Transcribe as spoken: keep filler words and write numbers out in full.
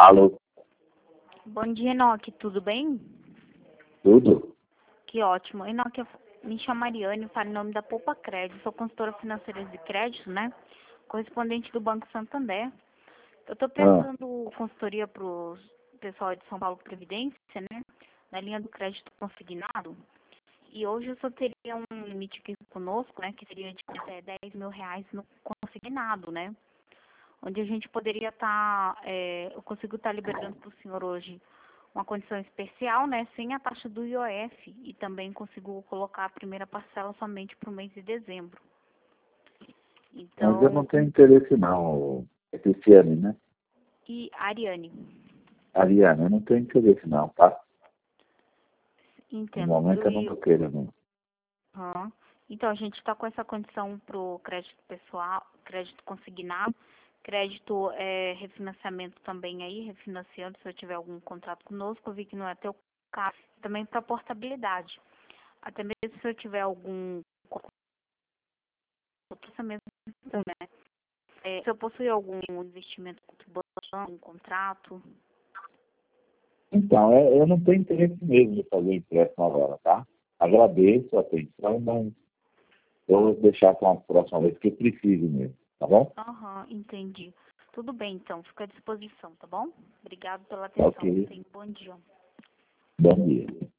Alô, Bom dia, Enoque. Tudo bem? tudo? Que ótimo. Enoque, eu me chamo Ariane, falo em nome da Poupa Crédito. Sou consultora financeira de crédito, né? Correspondente do Banco Santander. Eu estou Ah, prestando consultoria para o pessoal de São Paulo Previdência, né? Na linha do crédito consignado. E hoje eu só teria um limite aqui conosco, né? Que seria de até dez mil reais no consignado, né? Onde a gente poderia estar, eu consigo estar liberando para o senhor hoje uma condição especial, né, sem a taxa do I O F, e também consigo colocar a primeira parcela somente para o mês de dezembro. mas eu não Então, tenho interesse não, é Cristiane, né? e Ariane, Ariane, eu não tenho interesse não, tá? No entendo. momento eu não E, tô querendo. aham. Então, a gente está com essa condição para o crédito pessoal, crédito consignado, crédito é, refinanciamento também aí, refinanciando, se eu tiver algum contrato conosco, eu vi que não é teu caso, também para portabilidade. Até mesmo se eu tiver algum essa mesma questão, né? É, se eu possuir algum investimento com banco, um contrato. Então, é- eu não tenho interesse mesmo de fazer empréstimo agora, tá? Agradeço a atenção, mas eu vou deixar para uma próxima vez que eu preciso mesmo, tá bom? Aham, entendi. Tudo bem, então. Fica à disposição, tá bom? Obrigado pela Tá atenção. ok. Tenha um bom dia. Bom dia.